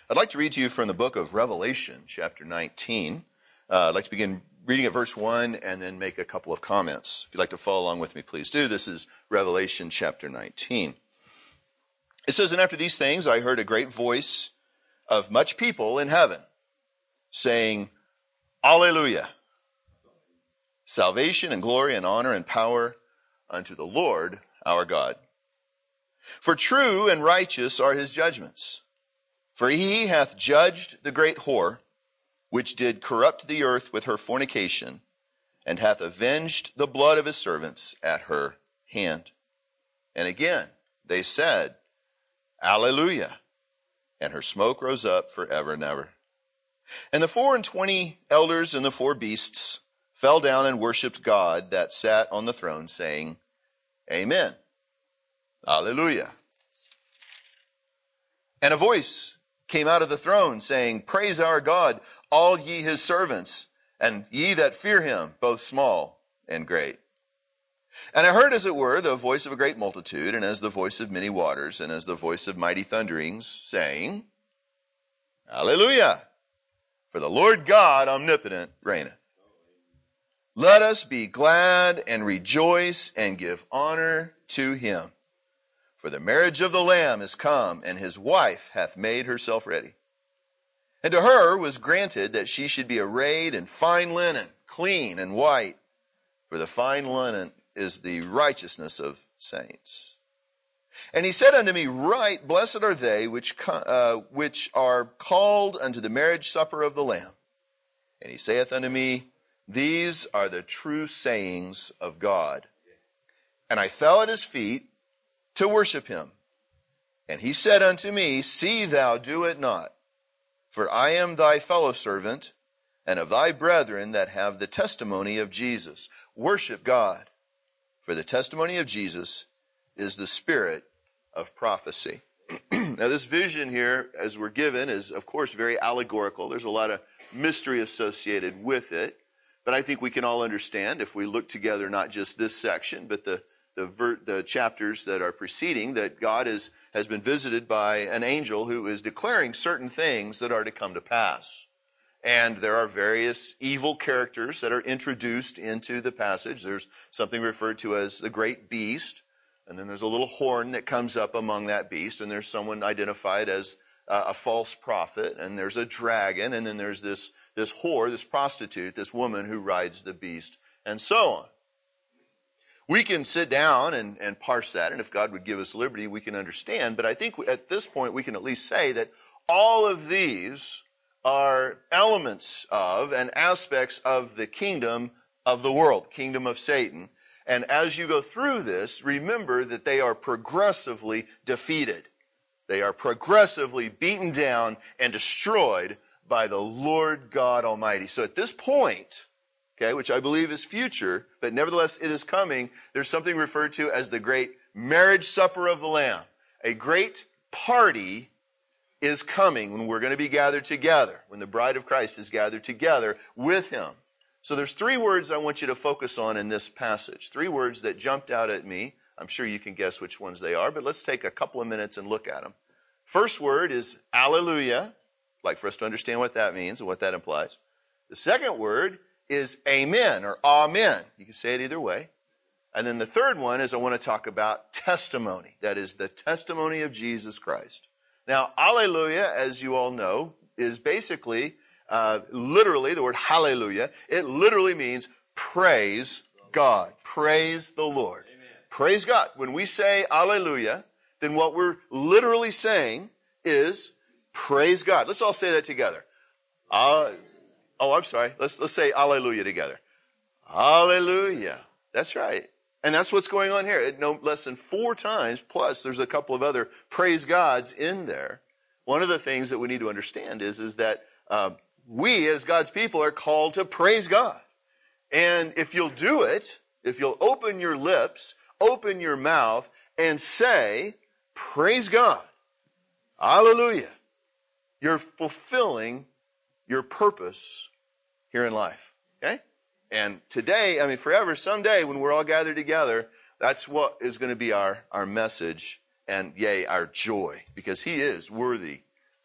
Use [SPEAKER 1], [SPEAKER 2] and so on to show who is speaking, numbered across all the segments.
[SPEAKER 1] I'd like to read to you from the book of Revelation, chapter 19. I'd like to begin reading at verse 1 and then make a couple of comments. If you'd like to follow along with me, please do. This is Revelation chapter 19. It says, "And after these things I heard a great voice of much people in heaven, saying, Alleluia! Salvation and glory and honor and power unto the Lord our God. For true and righteous are his judgments. For he hath judged the great whore, which did corrupt the earth with her fornication, and hath avenged the blood of his servants at her hand. And again they said, Alleluia! And her smoke rose up forever and ever. And the 24 elders and the 4 beasts fell down and worshipped God that sat on the throne, saying, Amen. Alleluia. And a voice came out of the throne, saying, Praise our God, all ye his servants, and ye that fear him, both small and great. And I heard, as it were, the voice of a great multitude, and as the voice of many waters, and as the voice of mighty thunderings, saying, Alleluia! For the Lord God omnipotent reigneth. Let us be glad and rejoice and give honor to him. For the marriage of the Lamb is come, and his wife hath made herself ready. And to her was granted that she should be arrayed in fine linen, clean and white. For the fine linen is the righteousness of saints. And he said unto me, Right, blessed are they which are called unto the marriage supper of the Lamb. And he saith unto me, These are the true sayings of God. And I fell at his feet to worship him. And he said unto me, See thou do it not, for I am thy fellow servant, and of thy brethren that have the testimony of Jesus. Worship God, for the testimony of Jesus is the spirit of prophecy. Now this vision here, as we're given, is of course very allegorical. There's a lot of mystery associated with it. But I think we can all understand, if we look together, not just this section, but the chapters that are preceding, that God has been visited by an angel who is declaring certain things that are to come to pass. And there are various evil characters that are introduced into the passage. There's something referred to as the great beast, and then there's a little horn that comes up among that beast, and there's someone identified as a false prophet, and there's a dragon, and then there's this whore, this prostitute, this woman who rides the beast, and so on. We can sit down and parse that, and if God would give us liberty, we can understand. But I think at this point we can at least say that all of these are elements of and aspects of the kingdom of the world, kingdom of Satan. And as you go through this, remember that they are progressively defeated. They are progressively beaten down and destroyed by the Lord God Almighty. So at this point, okay, which I believe is future, but nevertheless it is coming, there's something referred to as the great marriage supper of the Lamb. A great party is coming when we're going to be gathered together, when the bride of Christ is gathered together with him. So there's 3 words I want you to focus on in this passage. 3 words that jumped out at me. I'm sure you can guess which ones they are, but let's take a couple of minutes and look at them. First word is Alleluia. I'd like for us to understand what that means and what that implies. The second word is Amen or Amen. You can say it either way. And then the third one is I want to talk about testimony. That is the testimony of Jesus Christ. Now, Alleluia, as you all know, is basically, literally, the word hallelujah. It literally means praise God. Praise the Lord. Amen. Praise God. When we say Alleluia, then what we're literally saying is praise God. Let's all say that together. I'm sorry. Let's say Alleluia together. Alleluia. That's right. And that's what's going on here. No less than 4 times, plus there's a couple of other praise Gods in there. One of the things that we need to understand is that we as God's people are called to praise God. And if you'll do it, if you'll open your lips, open your mouth, and say, praise God, Alleluia, you're fulfilling your purpose here in life. Okay? And today, forever, someday, when we're all gathered together, that's what is going to be our message and, yea, our joy, because he is worthy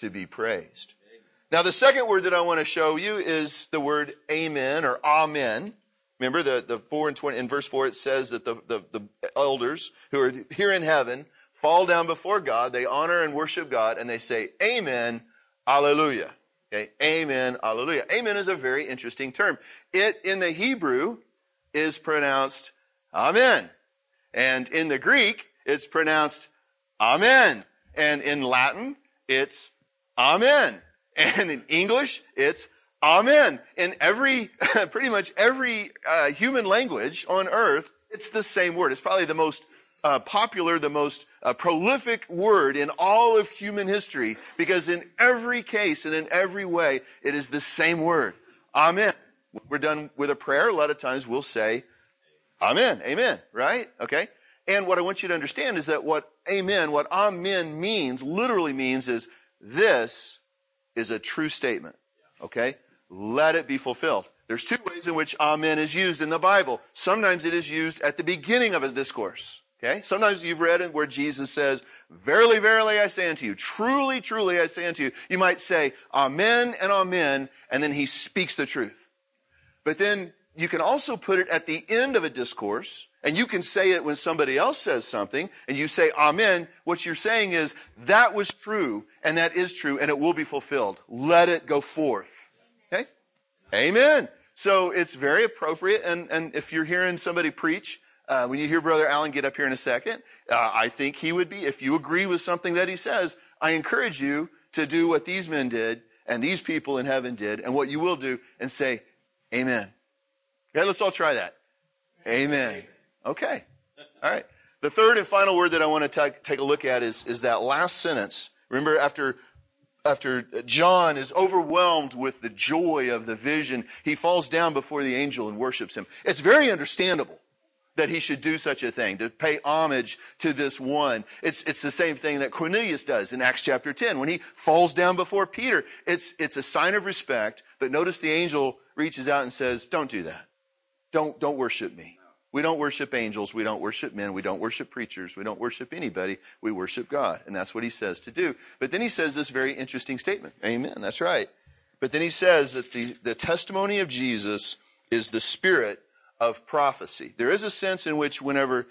[SPEAKER 1] to be praised. Now, the second word that I want to show you is the word amen or amen. Remember the 4 and 20 in verse 4, it says that the elders who are here in heaven fall down before God. They honor and worship God, and they say, amen, alleluia. Okay, amen, alleluia. Amen is a very interesting term. It, in the Hebrew, is pronounced amen. And in the Greek, it's pronounced amen. And in Latin, it's amen. And in English, it's amen. In pretty much every human language on earth, it's the same word. It's probably the most popular, the most prolific word in all of human history, because in every case and in every way, it is the same word. Amen. When we're done with a prayer, a lot of times we'll say, amen, amen, right? Okay? And what I want you to understand is that what amen means, literally means, is this is a true statement. Okay? Let it be fulfilled. There's two ways in which amen is used in the Bible. Sometimes it is used at the beginning of a discourse. Okay? Sometimes you've read it where Jesus says, verily, verily, I say unto you, truly, truly, I say unto you. You might say, amen, and then he speaks the truth. But then you can also put it at the end of a discourse, and you can say it when somebody else says something, and you say, amen. What you're saying is, that was true, and that is true, and it will be fulfilled. Let it go forth. Okay? Amen. So it's very appropriate, and if you're hearing somebody preach, when you hear Brother Allen get up here in a second, I think he would be, if you agree with something that he says, I encourage you to do what these men did, and these people in heaven did, and what you will do, and say, amen. Okay, let's all try that. Amen. Okay. All right. The third and final word that I want to take a look at is that last sentence. Remember, after John is overwhelmed with the joy of the vision, he falls down before the angel and worships him. It's very understandable that he should do such a thing, to pay homage to this one. It's the same thing that Cornelius does in Acts chapter 10. When he falls down before Peter, it's a sign of respect, but notice the angel reaches out and says, don't do that. Don't worship me. We don't worship angels. We don't worship men. We don't worship preachers. We don't worship anybody. We worship God. And that's what he says to do. But then he says this very interesting statement. Amen. That's right. But then he says that the testimony of Jesus is the spirit of prophecy. There is a sense in which whenever,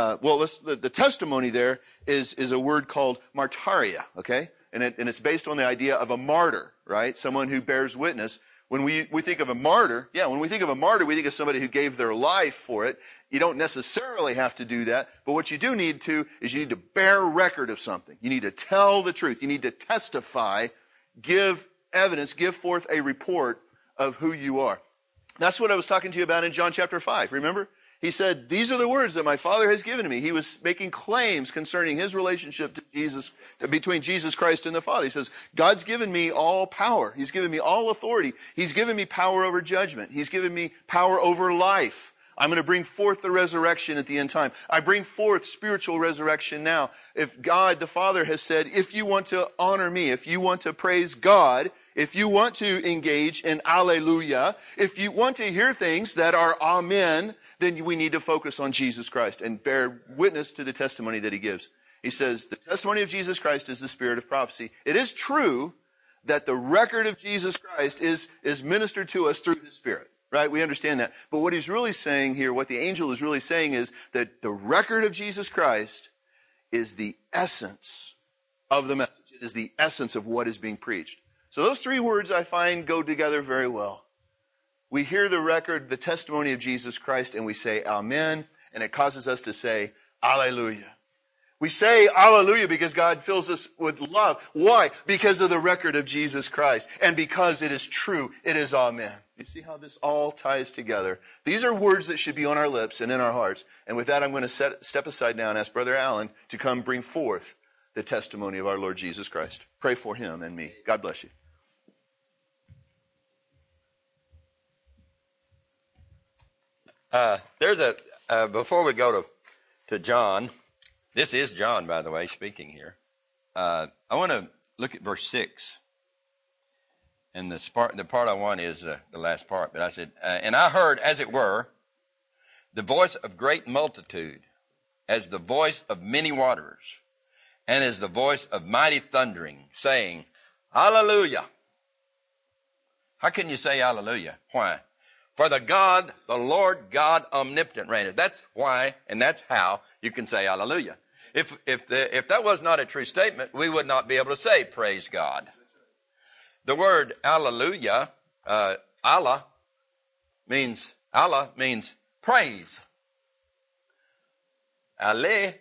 [SPEAKER 1] the testimony there is a word called martyria, okay? And it's based on the idea of a martyr, right? Someone who bears witness. When we think of a martyr, we think of somebody who gave their life for it. You don't necessarily have to do that, but what you do need to is you need to bear record of something. You need to tell the truth. You need to testify, give evidence, give forth a report of who you are. That's what I was talking to you about in John chapter 5, remember? He said, these are the words that my Father has given to me. He was making claims concerning his relationship to Jesus, between Jesus Christ and the Father. He says, God's given me all power. He's given me all authority. He's given me power over judgment. He's given me power over life. I'm going to bring forth the resurrection at the end time. I bring forth spiritual resurrection now. If God the Father has said, if you want to honor me, if you want to praise God, if you want to engage in alleluia, if you want to hear things that are amen, then we need to focus on Jesus Christ and bear witness to the testimony that he gives. He says, the testimony of Jesus Christ is the spirit of prophecy. It is true that the record of Jesus Christ is ministered to us through his Spirit, right? We understand that. But what he's really saying here, what the angel is really saying is that the record of Jesus Christ is the essence of the message. It is the essence of what is being preached. So those three words I find go together very well. We hear the record, the testimony of Jesus Christ, and we say amen, and it causes us to say alleluia. We say alleluia because God fills us with love. Why? Because of the record of Jesus Christ. And because it is true, it is amen. You see how this all ties together? These are words that should be on our lips and in our hearts. And with that, I'm going to step aside now and ask Brother Allen to come bring forth the testimony of our Lord Jesus Christ. Pray for him and me. God bless you.
[SPEAKER 2] Before we go to John, this is John, by the way, speaking here. I want to look at verse 6. And the part I want is the last part. But I said, and I heard, as it were, the voice of great multitude, as the voice of many waters, and as the voice of mighty thundering, saying, Hallelujah. How can you say hallelujah? Why? For the Lord God omnipotent reigneth. That's why, and that's how you can say hallelujah. If that was not a true statement, we would not be able to say praise God. The word hallelujah, Allah means praise. Alleluia.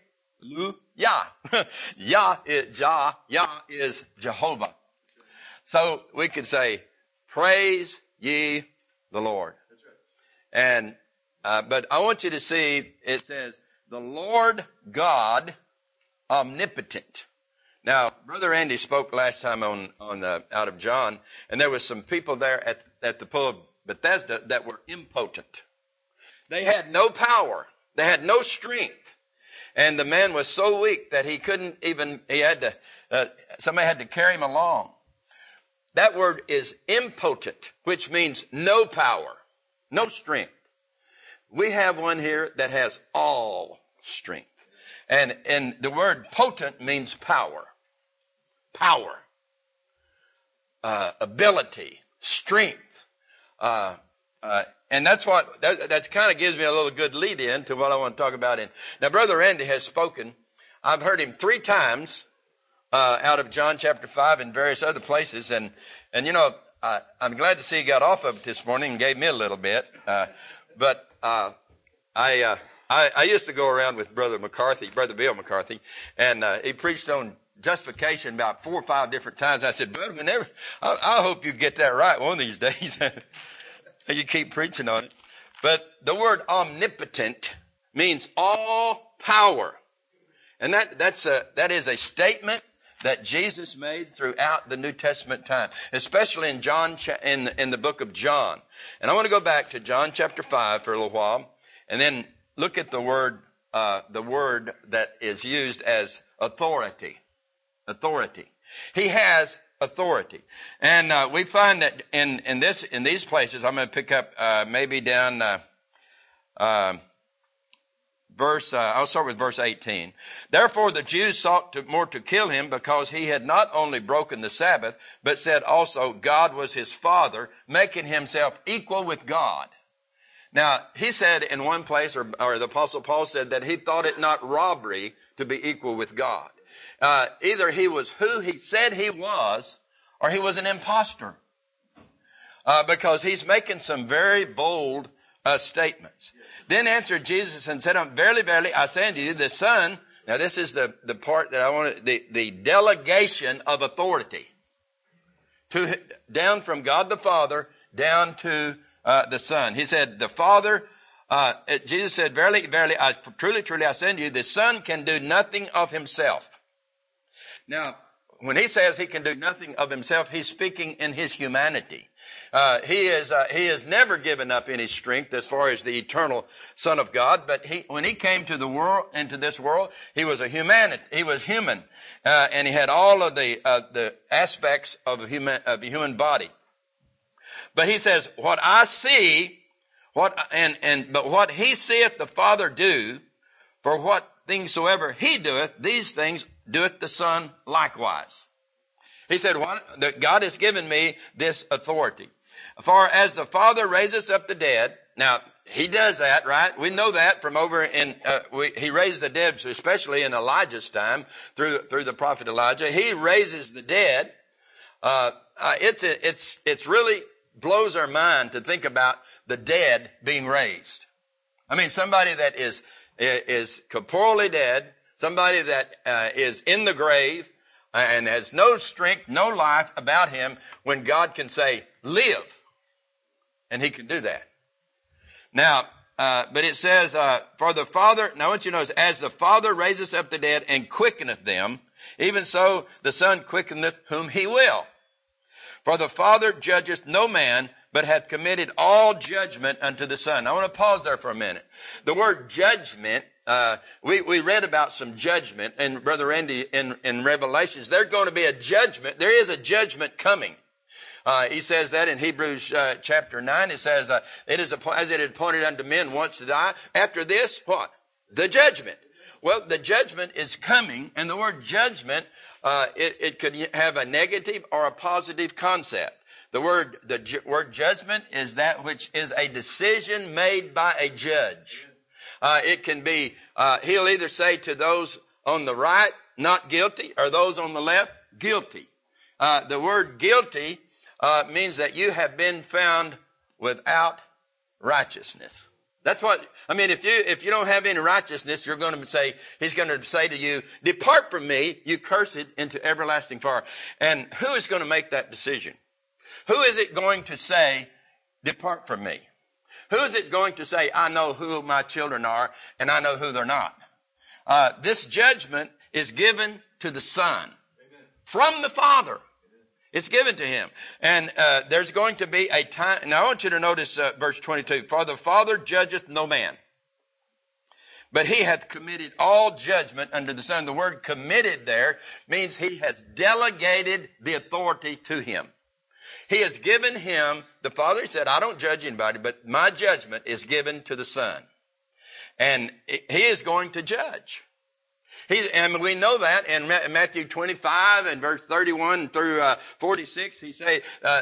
[SPEAKER 2] Yah is Jehovah. So we could say, praise ye the Lord. And but I want you to see, it says, the Lord God omnipotent. Now, Brother Andy spoke last time on out of John, and there was some people there at the pool of Bethesda that were impotent. They had no power. They had no strength. And the man was so weak that he couldn't even, somebody had to carry him along. That word is impotent, which means no power, no strength. We have one here that has all strength. And the word potent means power. Power. Ability. Strength. And that's kind of gives me a little good lead in to what I want to talk about. Now, Brother Randy has spoken. I've heard him 3 times out of John chapter 5 and various other places. And you know, I'm glad to see he got off of it this morning and gave me a little bit. But I used to go around with Brother Bill McCarthy, and he preached on justification about 4 or 5 different times. I said, Brother, I hope you get that right one of these days. You keep preaching on it. But the word omnipotent means all power. And that is a statement that Jesus made throughout the New Testament time, especially in John, in the book of John. And I want to go back to John chapter 5 for a little while, and then look at the word that is used as authority. Authority. He has authority. And we find that in these places, I'm going to pick up maybe down I'll start with verse 18. Therefore the Jews sought more to kill him, because he had not only broken the Sabbath, but said also God was his Father, making himself equal with God. Now, he said in one place, or the Apostle Paul said, that he thought it not robbery to be equal with God. Either he was who he said he was, or he was an imposter. Because he's making some very bold statements. Then answered Jesus and said, Verily, verily, I say unto you, the Son, now this is the part that I want, the delegation of authority. Down from God the Father, down to the Son. He said, the Father, Jesus said, Verily, verily, truly, truly, I say unto you, the Son can do nothing of himself. Now, when he says he can do nothing of himself, he's speaking in his humanity. He has never given up any strength as far as the eternal Son of God. But when he came to the world, into this world, he was He was human, and he had all of the aspects of a human body. But he says, "What I see, but what he seeth the Father do, for what things soever he doeth, these things doeth the Son likewise." He said, that God has given me this authority. For as the Father raises up the dead, now he does that, right? We know that from over in, he raised the dead, especially in Elijah's time, through the prophet Elijah. He raises the dead. It's really blows our mind to think about the dead being raised. I mean, somebody that is corporally dead, somebody that is in the grave, and has no strength, no life about him, when God can say, live. And he can do that. Now, but it says, for the Father, now I want you to notice, as the Father raiseth up the dead and quickeneth them, even so the Son quickeneth whom he will. For the Father judgeth no man, but hath committed all judgment unto the Son. I want to pause there for a minute. The word judgment, we read about some judgment, and Brother Randy in Revelations, there's going to be a judgment. There is a judgment coming. He says that in Hebrews chapter 9. It says, it is as it is appointed unto men once to die. After this, what? The judgment. Well, the judgment is coming, and the word judgment It could have a negative or a positive concept. The word judgment is that which is a decision made by a judge. It can be, he'll either say to those on the right, not guilty, or those on the left, guilty. The word guilty means that you have been found without righteousness. That's what, I mean, if you don't have any righteousness, he's going to say to you, depart from me, you cursed, into everlasting fire. And who is going to make that decision? Who is it going to say, depart from me? Who is it going to say, I know who my children are and I know who they're not? This judgment is given to the Son from the Father. It's given to him. And there's going to be a time. Now I want you to notice verse 22. For the Father judgeth no man, but he hath committed all judgment unto the Son. The word committed there means he has delegated the authority to him. He has given him, the Father, he said, I don't judge anybody, but my judgment is given to the Son. And he is going to judge. And we know that in Matthew 25 and verse 31 through 46, he say,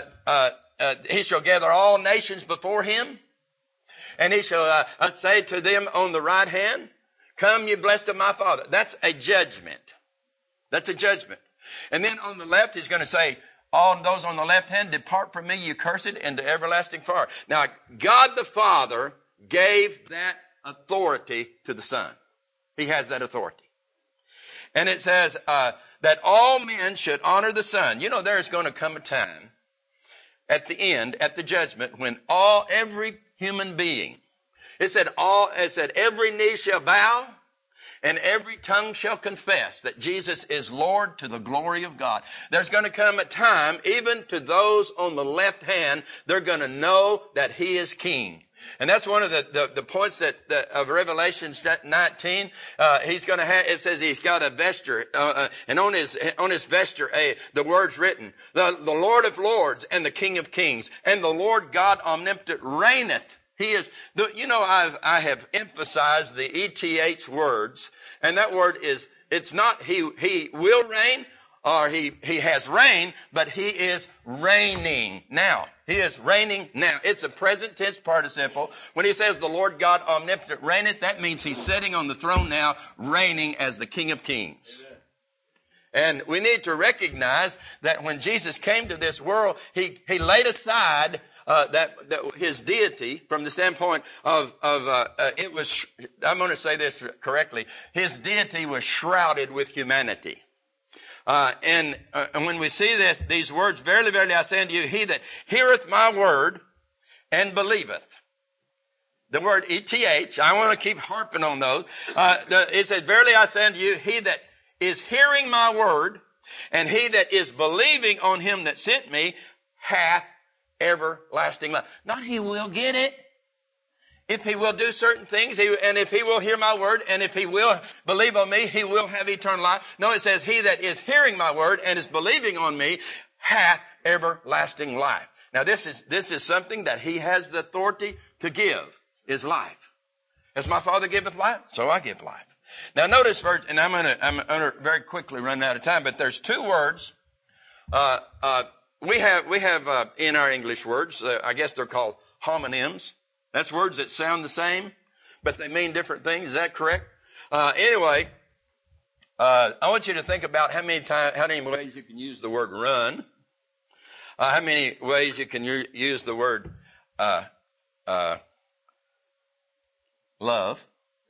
[SPEAKER 2] he shall gather all nations before him, and he shall say to them on the right hand, come ye blessed of my Father. That's a judgment. That's a judgment. And then on the left, he's going to say, all those on the left hand, depart from me, you cursed, into everlasting fire. Now, God the Father gave that authority to the Son. He has that authority. And it says that all men should honor the Son. You know, there's going to come a time at the end, at the judgment, when every human being, it said every knee shall bow and every tongue shall confess that Jesus is Lord, to the glory of God. There's going to come a time, even to those on the left hand, they're going to know that he is King. And that's one of the points of Revelation 19. He's going to have, it says he's got a vesture, and on his vesture, the words written, the Lord of Lords and the King of Kings and the Lord God omnipotent reigneth. He is, I have emphasized the ETH words, and that word is, it's not he will reign or he has reigned, but he is reigning now. He is reigning now. It's a present tense participle. When he says the Lord God omnipotent reigneth, that means he's sitting on the throne now, reigning as the King of Kings. Amen. And we need to recognize that when Jesus came to this world, he laid aside that his deity from the standpoint of it was, I'm going to say this correctly, his deity was shrouded with humanity. And when we see these words, verily, verily, I say unto you, he that heareth my word and believeth. The word ETH, I want to keep harping on those. It said, verily, I say unto you, he that is hearing my word and he that is believing on him that sent me hath everlasting life. Not he will get it. If he will do certain things, and if he will hear my word, and if he will believe on me, he will have eternal life. No, it says, he that is hearing my word and is believing on me hath everlasting life. Now, this is something that he has the authority to give, is life. As my Father giveth life, so I give life. Now, notice, verse, and I'm going to very quickly run out of time, but there's two words. We have in our English words, I guess they're called homonyms. That's words that sound the same, but they mean different things. Is that correct? Anyway, I want you to think about how many ways you can use the word run, how many ways you can use the word love.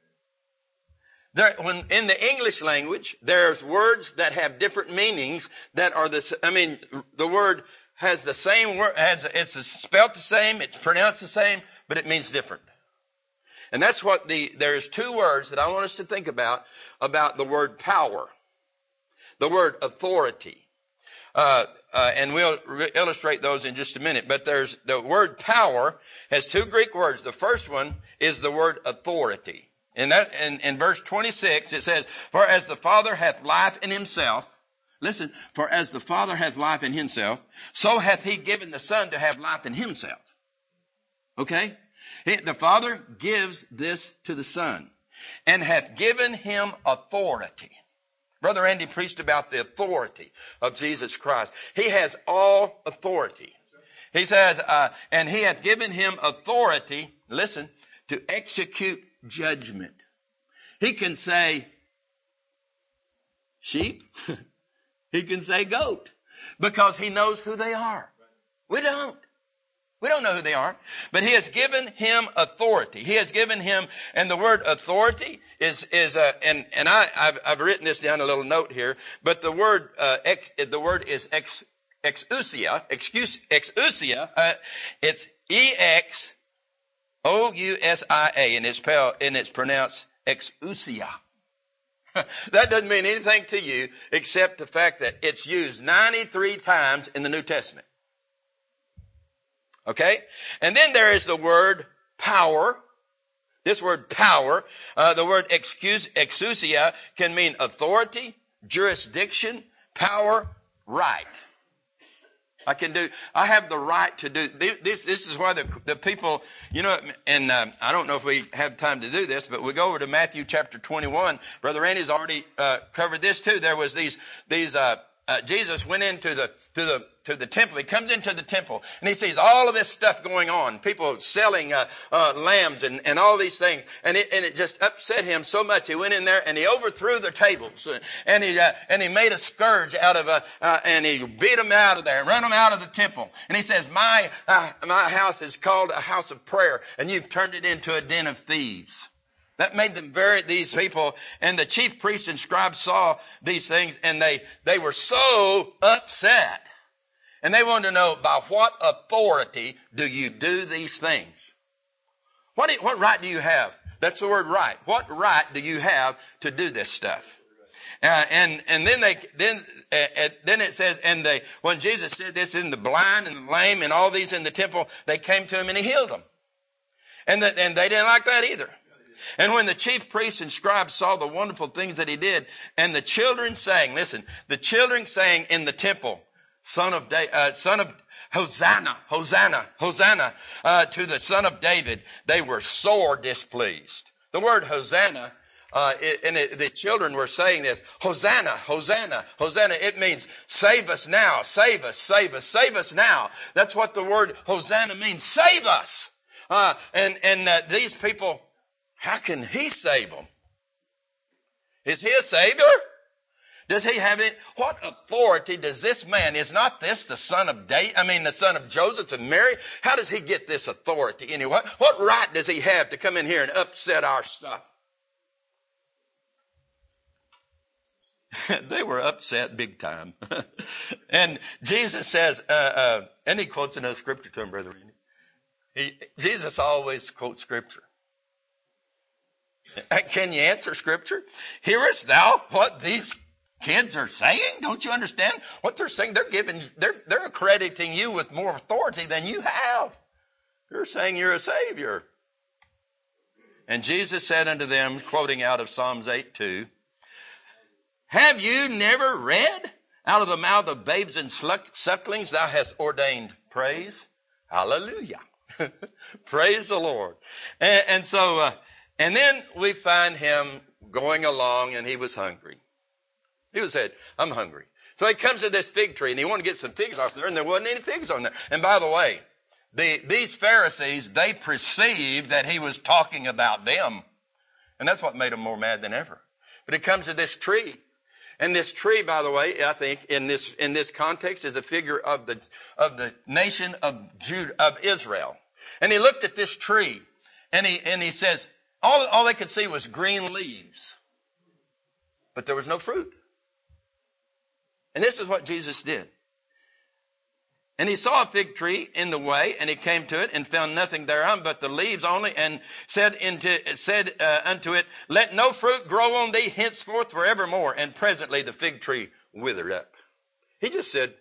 [SPEAKER 2] When in the English language, there's words that have different meanings that are the word has the same word, it's spelled the same, it's pronounced the same, but it means different. And that's what there's two words that I want us to think about the word power, the word authority. And we'll illustrate those in just a minute. But there's the word power has two Greek words. The first one is the word authority. And that in verse 26, it says, for as the Father hath life in himself, listen, for as the Father hath life in himself, so hath he given the Son to have life in himself. Okay? The Father gives this to the Son and hath given him authority. Brother Andy preached about the authority of Jesus Christ. He has all authority. He says, and he hath given him authority, listen, to execute judgment. He can say sheep. He can say goat, because he knows who they are. We don't. We don't know who they are, but he has given him authority. He has given him, and the word authority is I've written this down a little note here, but the word is exousia. Exousia. It's EXOUSIA, and it's pronounced exousia. That doesn't mean anything to you except the fact that it's used 93 times in the New Testament. Okay? And then there is the word power. This word power, the word exousia can mean authority, jurisdiction, power, right. I have the right to do this. This is why the people, and I don't know if we have time to do this, but we go over to Matthew chapter 21. Brother Randy's already covered this too. There was Jesus went into the temple. He comes into the temple and he sees all of this stuff going on. People selling lambs and all these things, and it just upset him so much. He went in there and he overthrew the tables, and he made a scourge out of and he beat them out of there, run them out of the temple. And he says, my house is called a house of prayer, and you've turned it into a den of thieves. That made them these people, and the chief priests and scribes saw these things, and they were so upset. And they wanted to know, by what authority do you do these things? What right do you have? That's the word right. What right do you have to do this stuff? And then it says, when Jesus said this, in the blind and the lame and all these in the temple, they came to him and he healed them. And they didn't like that either. And when the chief priests and scribes saw the wonderful things that he did, and the children sang, listen, the children sang in the temple, son of Hosanna, Hosanna, Hosanna, to the Son of David, they were sore displeased. The word Hosanna, the children were saying this, Hosanna, Hosanna, Hosanna. It means save us now, save us, save us, save us now. That's what the word Hosanna means, save us. These people, how can he save them? Is he a savior? Does he have it? What authority does this man? Is not this the son of the son of Joseph and Mary? How does he get this authority anyway? What right does he have to come in here and upset our stuff? They were upset big time. And Jesus says, and he quotes another scripture to him, Brother Randy. Jesus always quotes scripture. Can you answer scripture? Hearest thou what these kids are saying? Don't you understand what they're saying? They're accrediting you with more authority than you have. They're saying you're a savior. And Jesus said unto them, quoting out of Psalms 8:2, have you never read, out of the mouth of babes and sucklings thou hast ordained praise? Hallelujah. Praise the Lord. And then we find him going along, and he was hungry. He said, I'm hungry. So he comes to this fig tree, and he wanted to get some figs off there, and there wasn't any figs on there. And by the way, these Pharisees, they perceived that he was talking about them. And that's what made them more mad than ever. But he comes to this tree. And this tree, by the way, I think in this context is a figure of the nation of Israel. And he looked at this tree, and he says, all they could see was green leaves, but there was no fruit. And this is what Jesus did. And he saw a fig tree in the way, and he came to it and found nothing thereon but the leaves only, and said unto it, let no fruit grow on thee henceforth forevermore. And presently the fig tree withered up. He just said,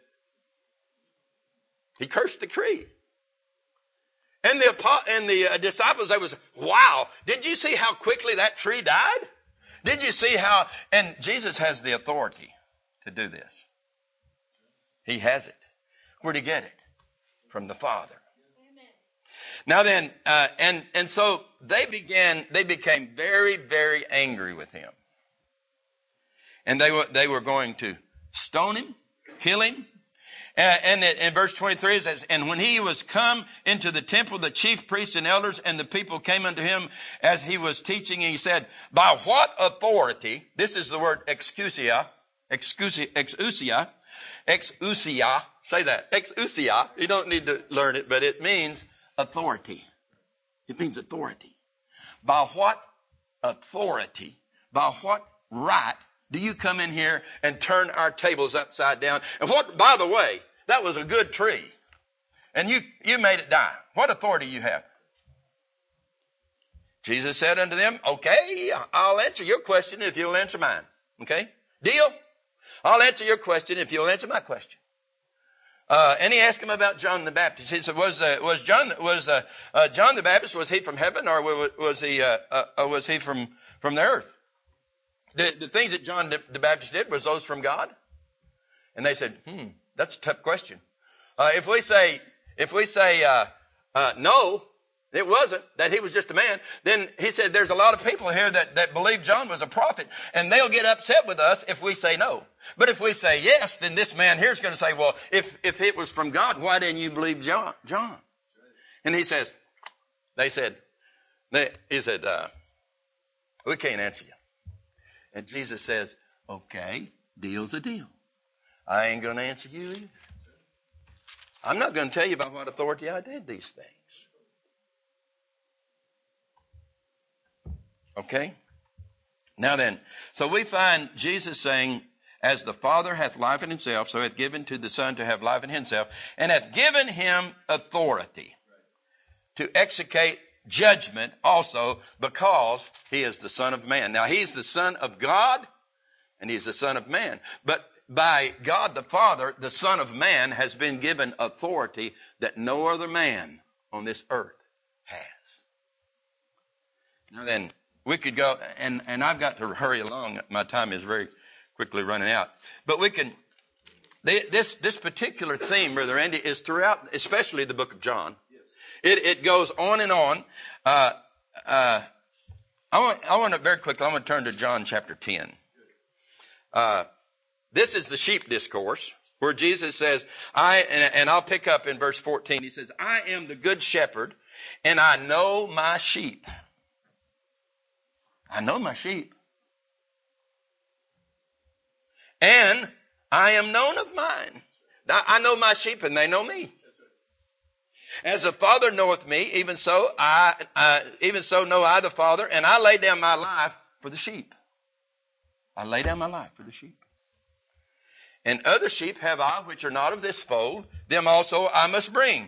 [SPEAKER 2] he cursed the tree. And the disciples, they was, wow, did you see how quickly that tree died? Did you see how? And Jesus has the authority to do this. He has it. Where'd he get it? From the Father. Amen. Now then, and so they became very, very angry with him. And they were going to stone him, kill him. And in verse 23 it says, and when he was come into the temple, the chief priests and elders and the people came unto him as he was teaching. And he said, by what authority, this is the word exousia, say that, exousia. You don't need to learn it, but it means authority. It means authority. By what authority, by what right do you come in here and turn our tables upside down? And what, by the way, that was a good tree. And you made it die. What authority you have? Jesus said unto them, okay, I'll answer your question if you'll answer mine. Okay? Deal? I'll answer your question if you'll answer my question. And he asked him about John the Baptist. He said, was John the Baptist, was he from heaven or was he from the earth? The things that John the Baptist did, was those from God? And they said, that's a tough question. If we say no, it wasn't, that he was just a man, then he said there's a lot of people here that believe John was a prophet, and they'll get upset with us if we say no. But if we say yes, then this man here is going to say, well, if it was from God, why didn't you believe John? And he said, we can't answer you. And Jesus says, okay, deal's a deal. I ain't going to answer you either. I'm not going to tell you about what authority I did these things. Okay? Now then, so we find Jesus saying, as the Father hath life in himself, so hath given to the Son to have life in himself, and hath given him authority to execute judgment also, because he is the Son of Man. Now, he's the Son of God, and he's the Son of Man. But by God the Father, the Son of Man has been given authority that no other man on this earth has. Now then, we could go, and I've got to hurry along. My time is very quickly running out. But we can, this particular theme, Brother Andy, is throughout, especially the book of John. It goes on and on. I want to very quickly, I want to turn to John chapter 10. This is the sheep discourse where Jesus says, and I'll pick up in verse 14. He says, I am the good shepherd and I know my sheep. I know my sheep. And I am known of mine. I know my sheep and they know me. As the Father knoweth me, even so know I the Father, and I lay down my life for the sheep. I lay down my life for the sheep. And other sheep have I which are not of this fold, them also I must bring.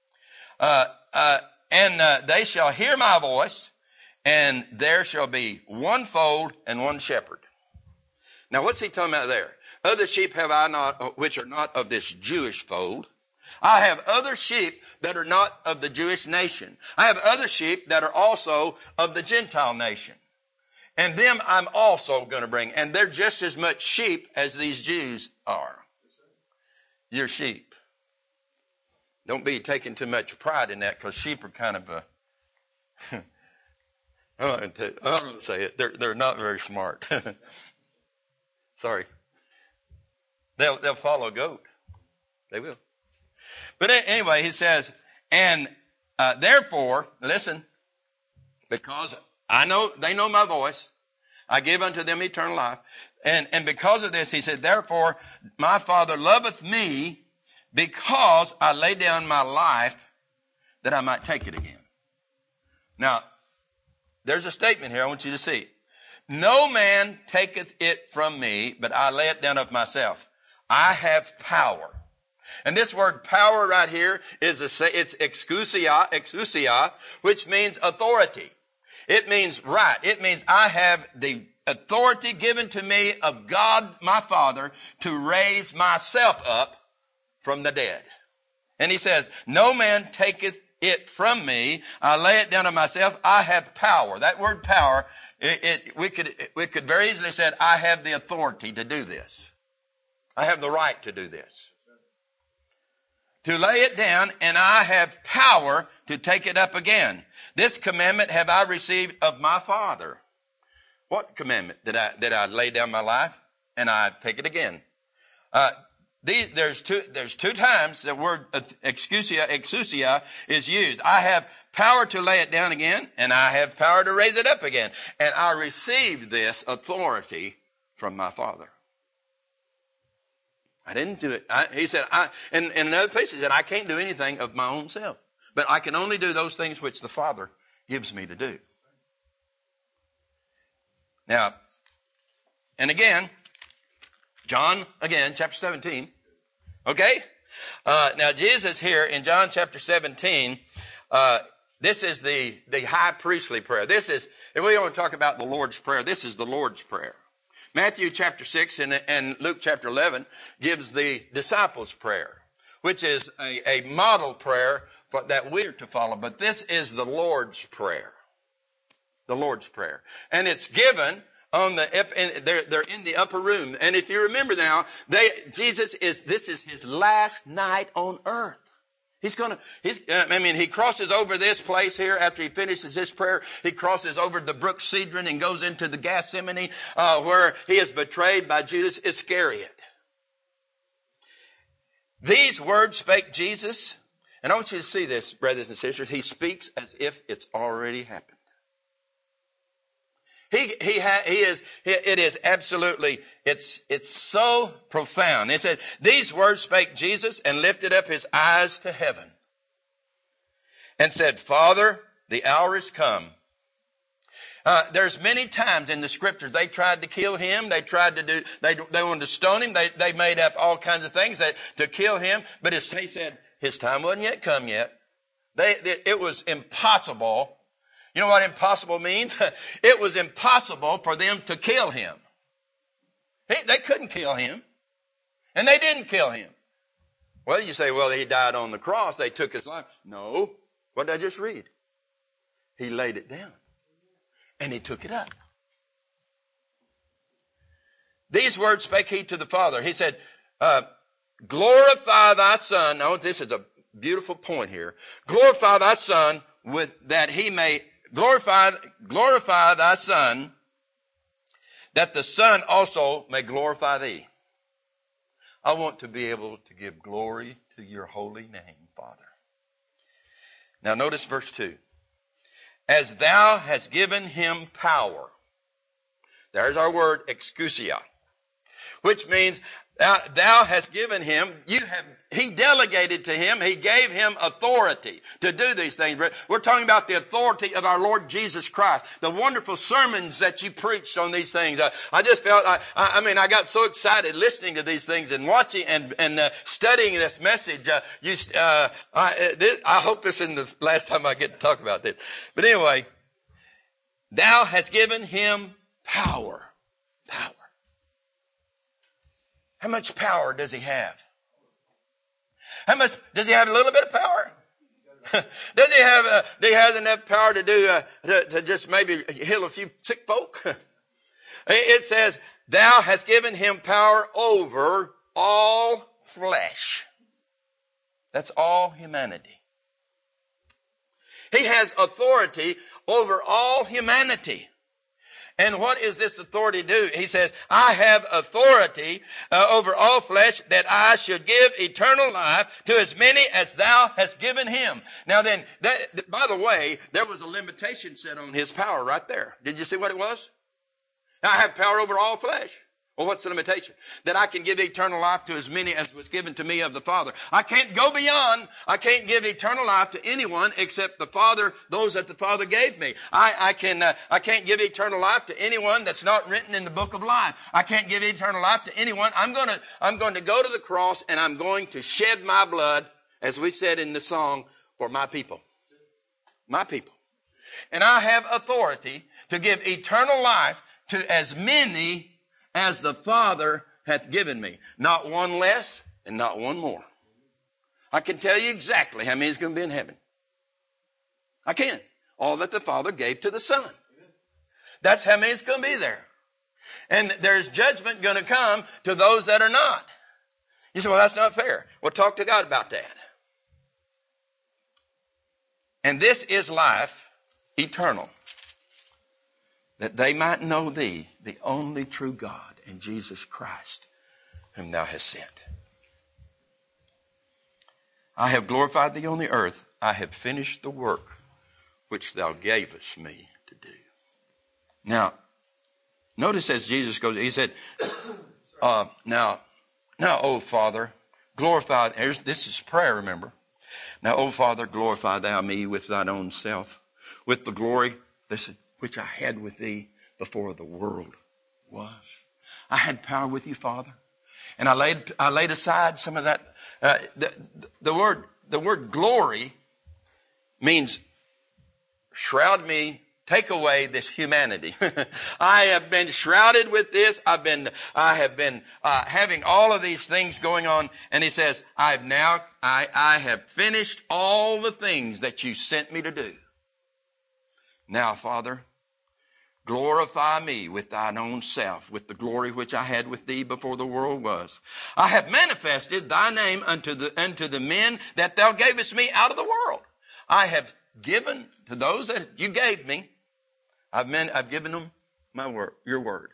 [SPEAKER 2] And they shall hear my voice, and there shall be one fold and one shepherd. Now what's he talking about there? Other sheep have I not, which are not of this Jewish fold. I have other sheep that are not of the Jewish nation. I have other sheep that are also of the Gentile nation. And them I'm also going to bring. And they're just as much sheep as these Jews are. You're sheep. Don't be taking too much pride in that, because sheep are kind of a... I'm going to say it. They're not very smart. Sorry. They'll follow a goat. They will. But anyway, he says, and therefore, listen, because they know my voice, I give unto them eternal life. And because of this, he said, therefore, my Father loveth me, because I lay down my life that I might take it again. Now, there's a statement here I want you to see. No man taketh it from me, but I lay it down of myself. I have power. And this word power right here it's exousia, which means authority. It means right. It means I have the authority given to me of God, my Father, to raise myself up from the dead. And he says, no man taketh it from me. I lay it down of myself. I have power. That word power, we could very easily say, I have the authority to do this. I have the right to do this. To lay it down, and I have power to take it up again. This commandment have I received of my Father. What commandment? That I lay down my life? and I take it again. There's two times the word exousia is used. I have power to lay it down again, and I have power to raise it up again. And I received this authority from my Father. I didn't do it. He said, in another place, he said, I can't do anything of my own self, but I can only do those things which the Father gives me to do. Now, and again, John, again, chapter 17. Okay? Now, Jesus here in John chapter 17, this is the high priestly prayer. If we want to talk about the Lord's Prayer, this is the Lord's Prayer. Matthew chapter 6 and Luke chapter 11 gives the disciples' prayer, which is a model prayer that we're to follow. But this is the Lord's Prayer. The Lord's Prayer. And it's given on they're in the upper room. And if you remember now, this is his last night on earth. He crosses over this place here after he finishes his prayer. He crosses over the brook Cedron and goes into the Gethsemane, where he is betrayed by Judas Iscariot. These words spake Jesus, and I want you to see this, brothers and sisters. He speaks as if it's already happened. It is absolutely, it's so profound. It said, these words spake Jesus and lifted up his eyes to heaven and said, Father, the hour is come. There's many times in the scriptures they tried to kill him. They wanted to stone him. They made up all kinds of things to kill him. But he said his time wasn't yet come yet. It was impossible. You know what impossible means? It was impossible for them to kill him. They couldn't kill him. And they didn't kill him. Well, you say, well, he died on the cross. They took his life. No. What did I just read? He laid it down. And he took it up. These words spake he to the Father. He said, glorify thy Son. Now, this is a beautiful point here. Glorify thy Son with that he may glorify thy Son, that the Son also may glorify thee. I want to be able to give glory to your holy name, Father. Now notice verse 2. As thou hast given him power. There's our word, exousia, which means thou hast given him, he delegated to him, he gave him authority to do these things. We're talking about the authority of our Lord Jesus Christ, the wonderful sermons that you preached on these things. I just felt, I got so excited listening to these things and watching and studying this message. I hope this isn't the last time I get to talk about this. But anyway, thou hast given him power. Power. How much power does he have? How much does he have? A little bit of power? Does he have enough power to do to just maybe heal a few sick folk? It says, "Thou hast given him power over all flesh." That's all humanity. He has authority over all humanity. And what is this authority do? He says, I have authority over all flesh, that I should give eternal life to as many as thou hast given him. Now then, by the way, there was a limitation set on his power right there. Did you see what it was? I have power over all flesh. Well, what's the limitation? That I can give eternal life to as many as was given to me of the Father. I can't go beyond. I can't give eternal life to anyone except the Father, those that the Father gave me. I can't give eternal life to anyone that's not written in the book of life. I can't give eternal life to anyone. I'm going to go to the cross and I'm going to shed my blood, as we said in the song, for my people. My people. And I have authority to give eternal life to as many as the Father hath given me. Not one less and not one more. I can tell you exactly how many is going to be in heaven. I can. All that the Father gave to the Son. That's how many is going to be there. And there's judgment going to come to those that are not. You say, well, that's not fair. Well, talk to God about that. And this is life eternal. that they might know thee, the only true God, and Jesus Christ, whom thou hast sent. I have glorified thee on the earth. I have finished the work which thou gavest me to do. Now, notice as Jesus goes, he said, now, O Father, glorify, this is prayer, remember. Now, O Father, glorify thou me with thine own self, with the glory, listen, which I had with thee before the world was. I had power with you, Father. And I laid aside some of that. The word glory means shroud me, take away this humanity. I have been shrouded with this. I have been having all of these things going on. And he says, I have finished all the things that you sent me to do. Now, Father, glorify me with thine own self, with the glory which I had with thee before the world was. I have manifested thy name unto the men that thou gavest me out of the world. I have given to those that you gave me, I've given them my word, your word.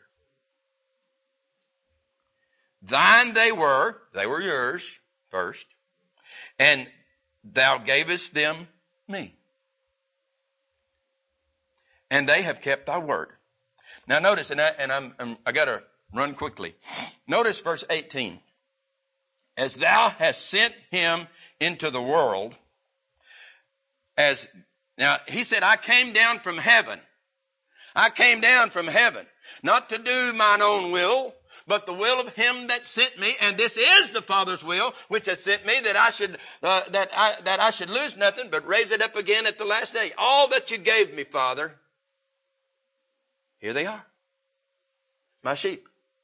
[SPEAKER 2] Thine they were yours first, and thou gavest them me. And they have kept thy word. Now notice, I got to run quickly. Notice verse 18. As thou hast sent him into the world, now he said, I came down from heaven. I came down from heaven, not to do mine own will, but the will of him that sent me. And this is the Father's will, which has sent me, that I should lose nothing, but raise it up again at the last day. All that you gave me, Father, here they are, my sheep.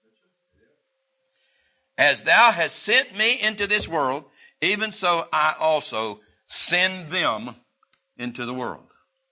[SPEAKER 2] As thou hast sent me into this world, even so I also send them into the world.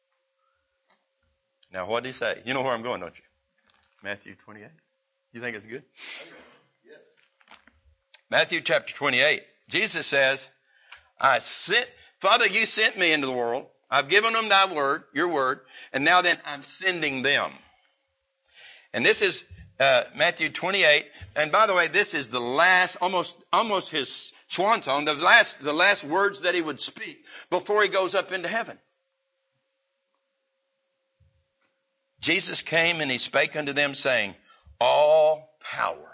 [SPEAKER 2] Now, what did he say? You know where I'm going, don't you? Matthew 28. You think it's good? Yes. Matthew chapter 28. Jesus says, Father, you sent me into the world. I've given them thy word, your word, and now then I'm sending them. And this is Matthew 28. And by the way, this is the last, almost his swan song, the last words that he would speak before he goes up into heaven. Jesus came and he spake unto them, saying, all power,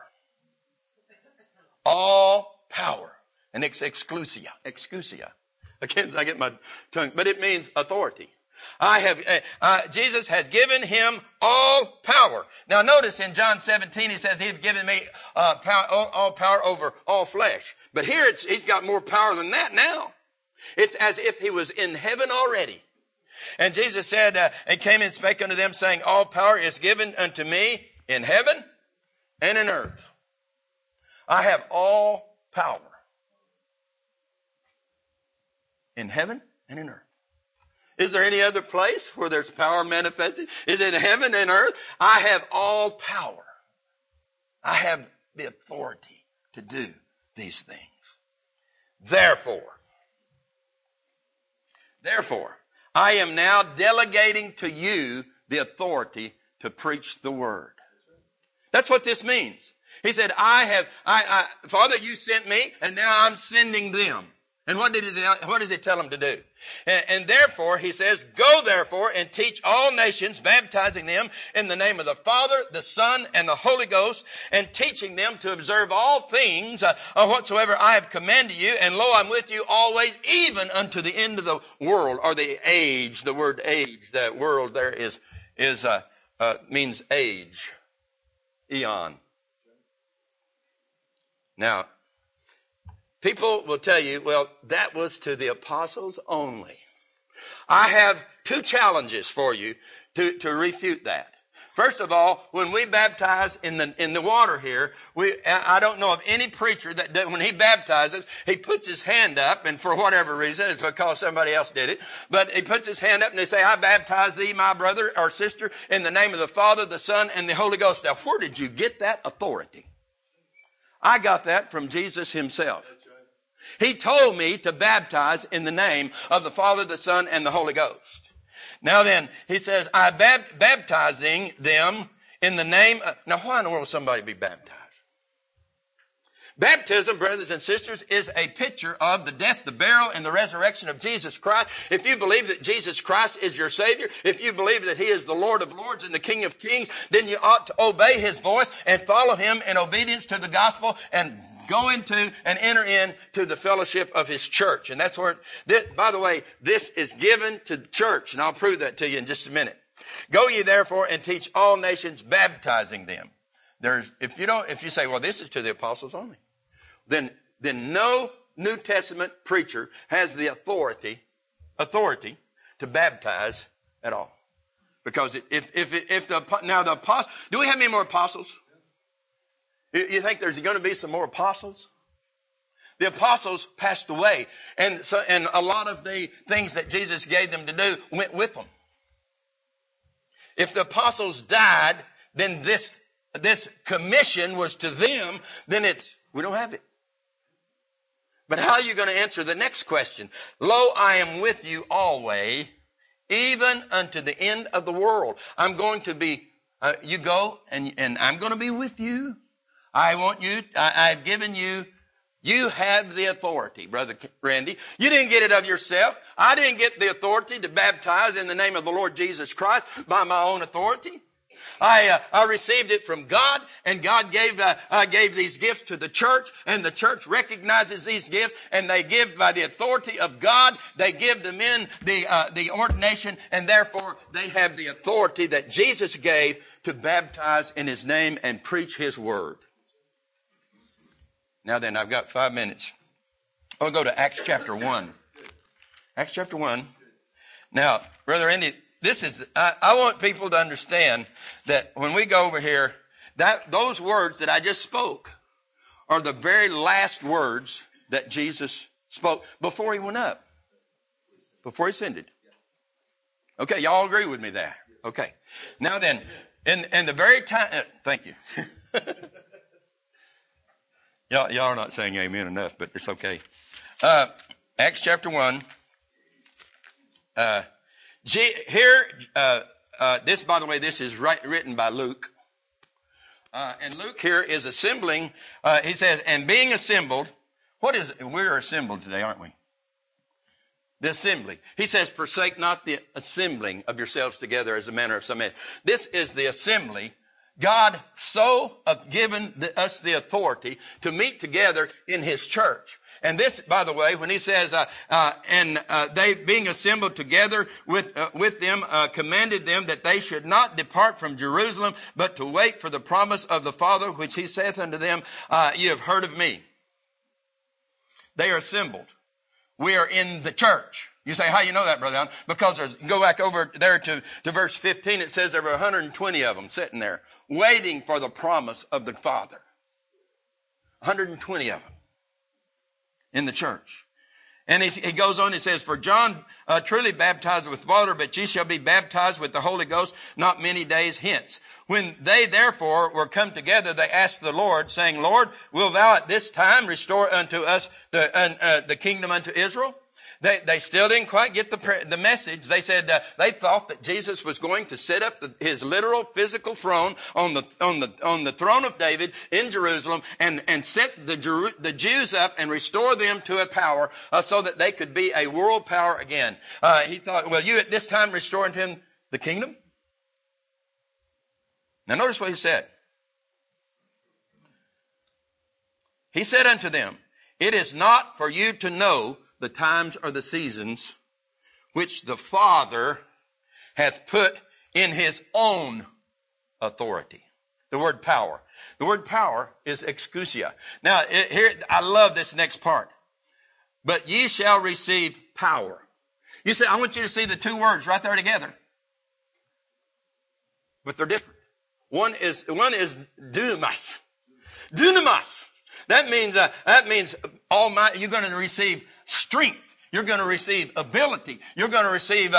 [SPEAKER 2] and it's exousia. I get my tongue, but it means authority. Jesus has given him all power. Now notice in John 17, he says, he's given me all power over all flesh. But here he's got more power than that now. It's as if he was in heaven already. And Jesus said, and came and spake unto them, saying, all power is given unto me in heaven and in earth. I have all power in heaven and in earth. Is there any other place where there's power manifested? Is it in heaven and earth? I have all power. I have the authority to do these things. Therefore, I am now delegating to you the authority to preach the word. That's what this means. He said, Father, you sent me, and now I'm sending them. And what does he tell them to do? And therefore, he says, go therefore and teach all nations, baptizing them in the name of the Father, the Son, and the Holy Ghost, and teaching them to observe all things whatsoever I have commanded you. And lo, I'm with you always, even unto the end of the world, or the age. The word age, that world there means age, eon. Now, people will tell you, well, that was to the apostles only. I have two challenges for you to refute that. First of all, when we baptize in the water here, I don't know of any preacher that when he baptizes, he puts his hand up, and for whatever reason, it's because somebody else did it, but he puts his hand up and they say, I baptize thee, my brother or sister, in the name of the Father, the Son, and the Holy Ghost. Now, where did you get that authority? I got that from Jesus himself. He told me to baptize in the name of the Father, the Son, and the Holy Ghost. Now then, he says, I baptizing them in the name of... Now, why in the world would somebody be baptized? Baptism, brothers and sisters, is a picture of the death, the burial, and the resurrection of Jesus Christ. If you believe that Jesus Christ is your Savior, if you believe that He is the Lord of Lords and the King of Kings, then you ought to obey His voice and follow Him in obedience to the gospel and go into and enter into the fellowship of His church. And that's where, by the way, this is given to the church, and I'll prove that to you in just a minute. Go ye therefore and teach all nations, baptizing them. If you say, well, this is to the apostles only, then no New Testament preacher has the authority to baptize at all. Because if the apostles, do we have any more apostles? You think there's going to be some more apostles? The apostles passed away, and a lot of the things that Jesus gave them to do went with them. If the apostles died, then this commission was to them, then we don't have it. But how are you going to answer the next question? Lo, I am with you always, even unto the end of the world. I'm going to be, you go, and I'm going to be with you. I've given you, you have the authority, Brother Randy. You didn't get it of yourself. I didn't get the authority to baptize in the name of the Lord Jesus Christ by my own authority. I received it from God, and God gave these gifts to the church, and the church recognizes these gifts, and they give by the authority of God. They give them in the ordination, and therefore they have the authority that Jesus gave to baptize in His name and preach His word. Now then, I've got 5 minutes. I'll go to Acts chapter 1. Acts chapter 1. Now, Brother Andy, I want people to understand that when we go over here, that those words that I just spoke are the very last words that Jesus spoke before He went up, before He ascended. Okay, y'all agree with me there? Okay. Now then, in the very time, thank you. Y'all are not saying amen enough, but it's okay. Acts chapter 1. This, by the way, this is written by Luke. And Luke here is assembling. He says, and being assembled, what is it? We're assembled today, aren't we? The assembly. He says, forsake not the assembling of yourselves together as a manner of some men. This is the assembly. God so given us the authority to meet together in His church. And this, by the way, when He says, they being assembled together with them, commanded them that they should not depart from Jerusalem, but to wait for the promise of the Father, which He saith unto them, you have heard of me. They are assembled. We are in the church. You say, how you know that, Brother Allen? Because go back over there to verse 15. It says there were 120 of them sitting there, waiting for the promise of the Father. 120 of them in the church. And he goes on, he says, for John truly baptized with water, but ye shall be baptized with the Holy Ghost not many days hence. When they therefore were come together, they asked the Lord, saying, Lord, wilt thou at this time restore unto us the kingdom unto Israel? They still didn't quite get the message. They said they thought that Jesus was going to set up his literal physical throne on the throne of David in Jerusalem and set the Jews up and restore them to a power so that they could be a world power again. He thought, well, you at this time restore unto him the kingdom? Now notice what he said. He said unto them, it is not for you to know the times or the seasons which the Father hath put in His own authority. The word power. The word power is exousia. Now, here, I love this next part. But ye shall receive power. You say, I want you to see the two words right there together. But they're different. One is dunamis. Dunamis. That means almighty. You're going to receive strength. You're going to receive ability. You're going to receive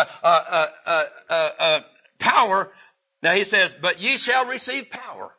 [SPEAKER 2] power. Now he says, but ye shall receive power.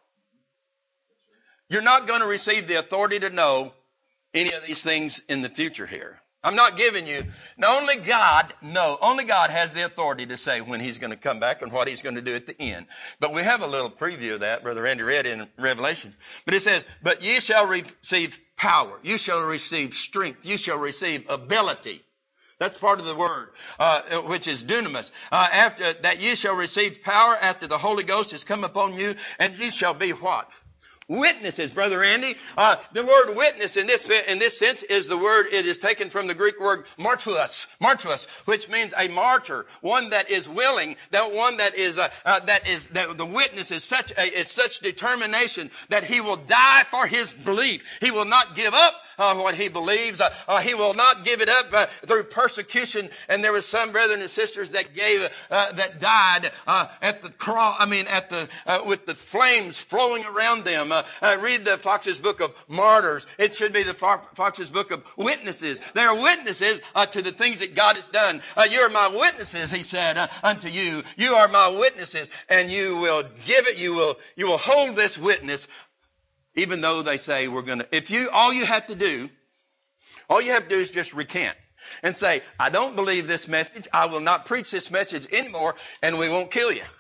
[SPEAKER 2] You're not going to receive the authority to know any of these things in the future here. I'm not giving you. Only God has the authority to say when he's going to come back and what he's going to do at the end. But we have a little preview of that. Brother Randy read in Revelation. But it says, but ye shall receive power. You shall receive strength. You shall receive ability. That's part of the word, which is dunamis. After that ye shall receive power after the Holy Ghost has come upon you, and ye shall be what? Witnesses, Brother Randy. The word witness in this sense is the word, it is taken from the Greek word martuos, which means a martyr, one that is willing, that one that the witness is such determination that he will die for his belief. He will not give up what he believes. He will not give it up through persecution. And there was some brethren and sisters that died at the cross. With the flames flowing around them. Read the Fox's Book of Martyrs. It should be the Fox's Book of Witnesses. They are witnesses to the things that God has done. You are my witnesses, he said, unto you. You are my witnesses, and you will give it. You will hold this witness, even though they say we're going to. All you have to do is just recant and say, I don't believe this message. I will not preach this message anymore, and we won't kill you.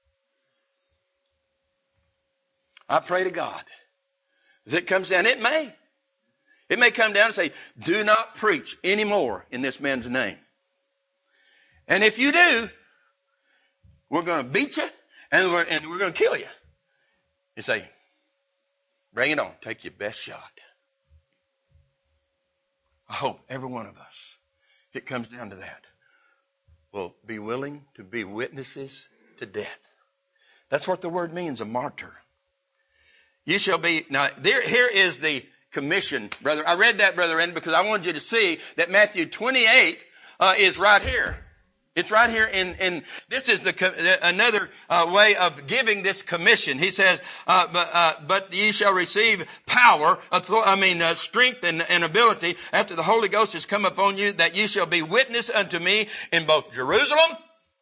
[SPEAKER 2] I pray to God that it comes down. It may come down and say, do not preach anymore in this man's name. And if you do, we're going to beat you and we're going to kill you. You say, bring it on. Take your best shot. I hope every one of us, if it comes down to that, will be willing to be witnesses to death. That's what the word means, a martyr. You shall be, now here is the commission, brother. I read that, Brother Randy, because I wanted you to see that Matthew 28 is right here. It's right here in this is another way of giving this commission. He says, but ye shall receive power, strength and ability after the Holy Ghost has come upon you, that ye shall be witness unto me in both Jerusalem.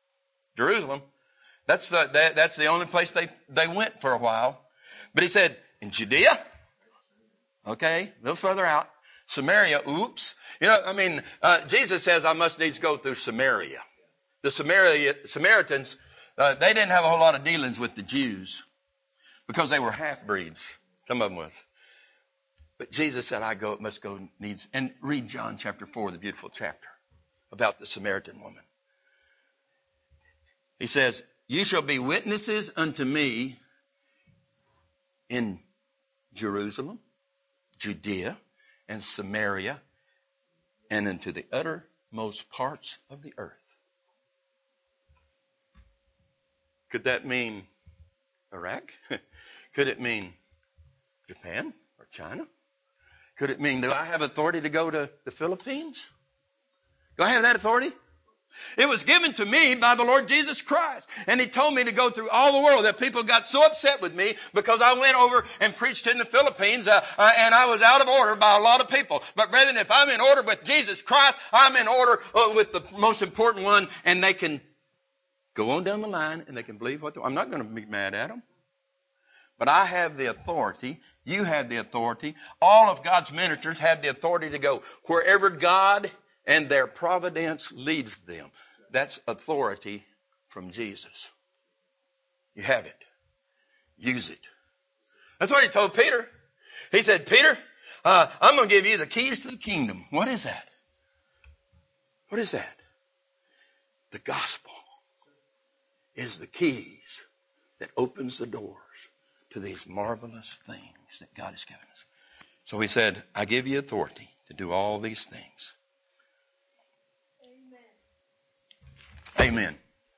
[SPEAKER 2] That's the only place they went for a while. But he said, in Judea, okay, a little further out, Samaria, oops. Jesus says I must needs go through Samaria. The Samaritans, they didn't have a whole lot of dealings with the Jews because they were half-breeds. Some of them was. But Jesus said, must go needs. And read John chapter 4, the beautiful chapter about the Samaritan woman. He says, you shall be witnesses unto me in Jerusalem, Judea, and Samaria, and into the uttermost parts of the earth. Could that mean Iraq? Could it mean Japan or China? Could it mean, do I have authority to go to the Philippines? Do I have that authority? It was given to me by the Lord Jesus Christ. And he told me to go through all the world. That people got so upset with me because I went over and preached in the Philippines and I was out of order by a lot of people. But brethren, if I'm in order with Jesus Christ, I'm in order with the most important one, and they can go on down the line and they can believe I'm not going to be mad at them. But I have the authority. You have the authority. All of God's ministers have the authority to go wherever God and their providence leads them. That's authority from Jesus. You have it. Use it. That's what he told Peter. He said, Peter, I'm going to give you the keys to the kingdom. What is that? What is that? The gospel is the keys that opens the doors to these marvelous things that God has given us. So he said, I give you authority to do all these things. Amen.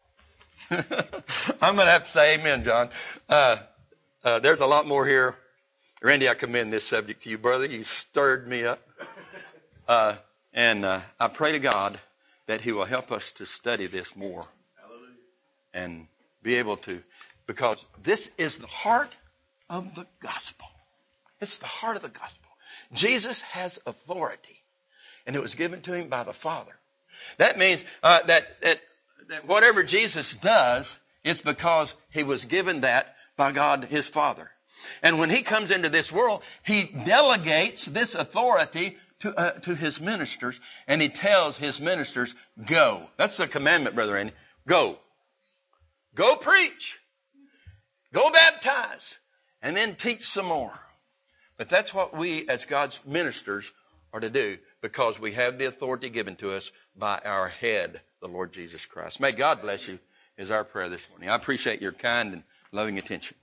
[SPEAKER 2] I'm going to have to say amen, John. There's a lot more here. Randy, I commend this subject to you, brother. You stirred me up. And I pray to God that he will help us to study this more. Hallelujah. And be able to, because this is the heart of the gospel. It's the heart of the gospel. Jesus has authority, and it was given to him by the Father. That means that whatever Jesus does is because he was given that by God, his Father. And when he comes into this world, he delegates this authority to his ministers, and he tells his ministers, go. That's the commandment, Brother Andy. Go. Go preach. Go baptize. And then teach some more. But that's what we as God's ministers are to do, because we have the authority given to us by our head, the Lord Jesus Christ. May God bless you is our prayer this morning. I appreciate your kind and loving attention.